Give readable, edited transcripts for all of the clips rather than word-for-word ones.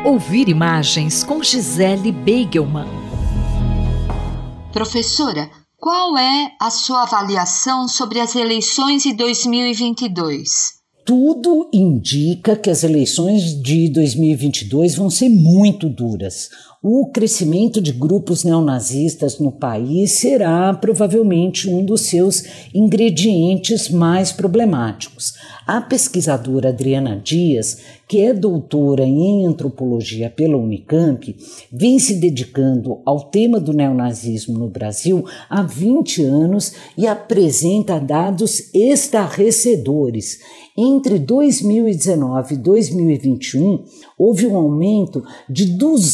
Ouvir imagens com Gisele Beigelman. Professora, qual é a sua avaliação sobre as eleições de 2022? Tudo indica que as eleições de 2022 vão ser muito duras. O crescimento de grupos neonazistas no país será provavelmente um dos seus ingredientes mais problemáticos. A pesquisadora Adriana Dias, que é doutora em antropologia pela Unicamp, vem se dedicando ao tema do neonazismo no Brasil há 20 anos e apresenta dados estarrecedores. Entre 2019 e 2021, houve um aumento de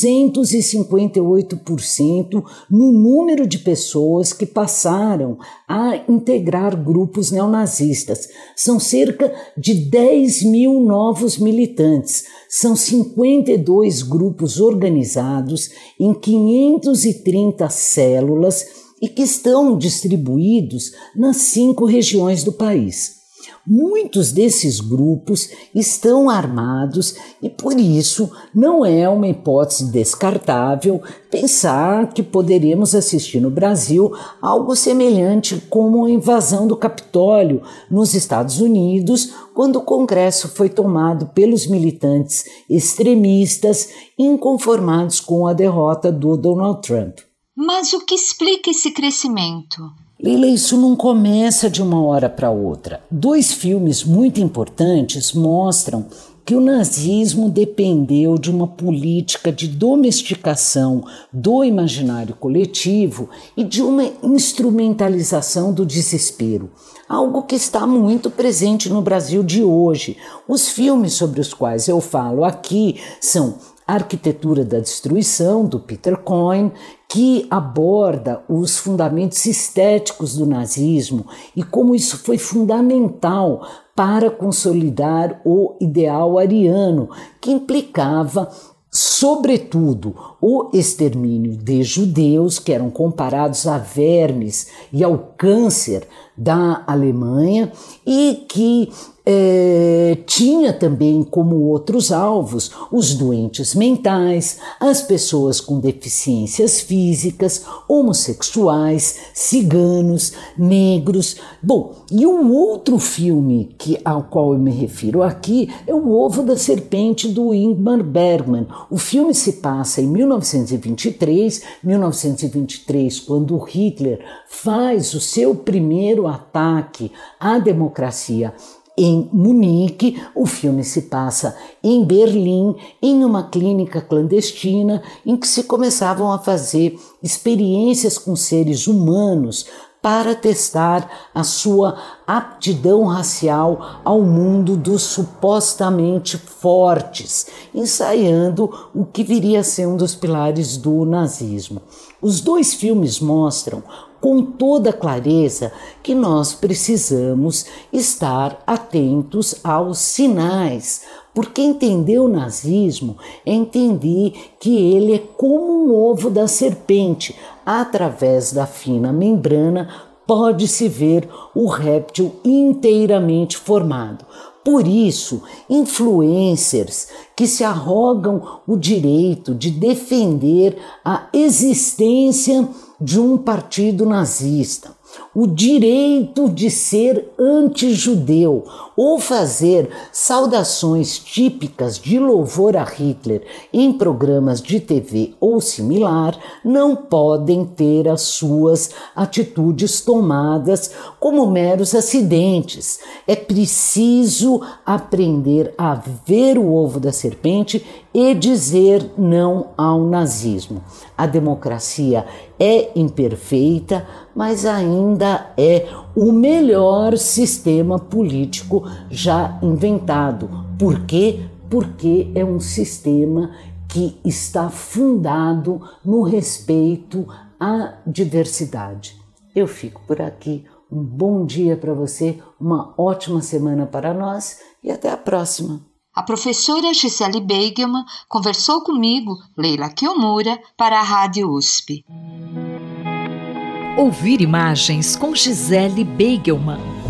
258% no número de pessoas que passaram a integrar grupos neonazistas. São cerca de 10 mil novos militantes. São 52 grupos organizados em 530 células e que estão distribuídos nas 5 regiões do país. Muitos desses grupos estão armados e, por isso, não é uma hipótese descartável pensar que poderíamos assistir no Brasil algo semelhante como a invasão do Capitólio nos Estados Unidos, quando o Congresso foi tomado pelos militantes extremistas inconformados com a derrota do Donald Trump. Mas o que explica esse crescimento? Leila, isso não começa de uma hora para outra. 2 filmes muito importantes mostram que o nazismo dependeu de uma política de domesticação do imaginário coletivo e de uma instrumentalização do desespero, algo que está muito presente no Brasil de hoje. Os filmes sobre os quais eu falo aqui são A Arquitetura da Destruição, do Peter Coyne, que aborda os fundamentos estéticos do nazismo e como isso foi fundamental para consolidar o ideal ariano, que implicava, sobretudo, o extermínio de judeus, que eram comparados a vermes e ao câncer da Alemanha, e que tinha também como outros alvos os doentes mentais, as pessoas com deficiências físicas, homossexuais, ciganos, negros. Bom, e o outro filme ao qual eu me refiro aqui é O Ovo da Serpente, do Ingmar Bergman. O filme se passa em 1923, quando Hitler faz o seu primeiro ataque à democracia em Munique. O filme se passa em Berlim, em uma clínica clandestina em que se começavam a fazer experiências com seres humanos para testar a sua aptidão racial ao mundo dos supostamente fortes, ensaiando o que viria a ser um dos pilares do nazismo. Os 2 filmes mostram com toda clareza que nós precisamos estar atentos aos sinais, porque entender o nazismo é entender que ele é como um ovo da serpente. Através da fina membrana pode-se ver o réptil inteiramente formado. Por isso, influencers que se arrogam o direito de defender a existência de um partido nazista, o direito de ser antijudeu ou fazer saudações típicas de louvor a Hitler em programas de TV ou similar, não podem ter as suas atitudes tomadas como meros acidentes. É preciso aprender a ver o ovo da serpente e dizer não ao nazismo. A democracia é imperfeita, mas ainda é o melhor sistema político já inventado. Por quê? Porque é um sistema que está fundado no respeito à diversidade. Eu fico por aqui. Um bom dia para você, uma ótima semana para nós e até a próxima. A professora Gisele Beigelman conversou comigo, Leila Kiyomura, para a Rádio USP. Ouvir imagens com Gisele Beigelman.